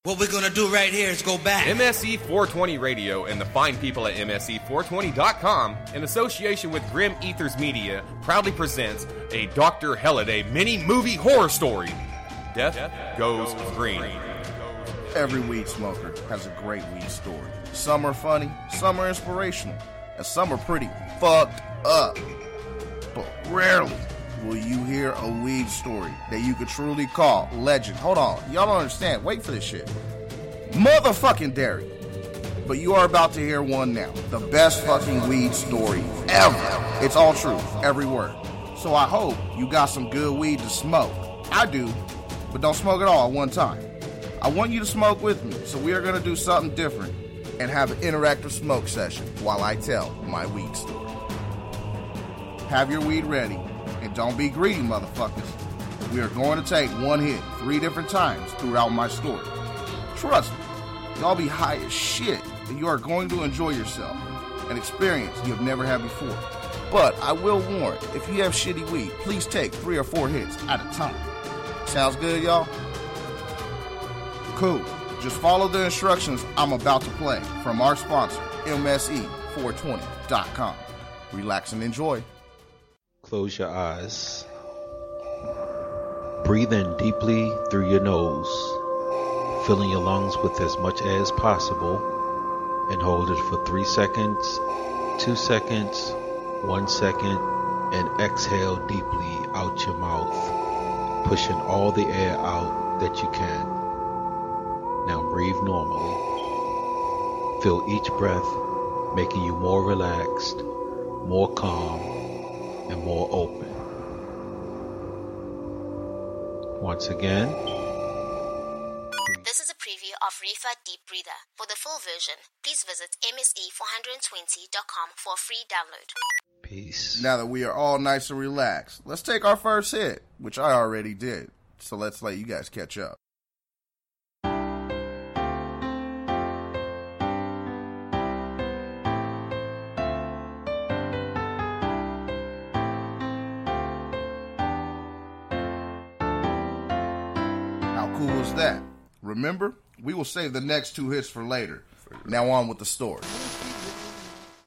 What we're going to do right here is go back. MSE 420 Radio and the fine people at MSE420.com, in association with Grim Ethers Media, proudly presents a Dr. Halliday mini-movie horror story. Death Goes Green. Every weed smoker has a great weed story. Some are funny, some are inspirational, and some are pretty fucked up. But rarely will you hear a weed story that you could truly call legend. Hold on, y'all don't understand. Wait for this shit. Motherfucking dairy. But you are about to hear one now. The best fucking weed story ever. It's all true, every word. So I hope you got some good weed to smoke. I do, but don't smoke it all at one time. I want you to smoke with me, so we are going to do something different and have an interactive smoke session while I tell my weed story. Have your weed ready, and don't be greedy, motherfuckers. We are going to take one hit 3 different times throughout my story. Trust me, y'all be high as shit, and you are going to enjoy yourself, an experience you have never had before. But I will warn, if you have shitty weed, please take 3 or 4 hits at a time. Sounds good, y'all? Cool. Just follow the instructions I'm about to play from our sponsor, MSE420.com. Relax and enjoy. Close your eyes. Breathe in deeply through your nose, filling your lungs with as much air as possible, and hold it for 3 seconds, 2 seconds, 1 second, and exhale deeply out your mouth, pushing all the air out that you can. Now breathe normally. Feel each breath making you more relaxed, more calm, and more open. Once again. This is a preview of Reefer Deep Breather. For the full version, please visit MSE420.com for a free download. Peace. Now that we are all nice and relaxed, let's take our first hit, which I already did. So let's let you guys catch up. How cool is that? Remember, we will save the next 2 hits for later. Now on with the story.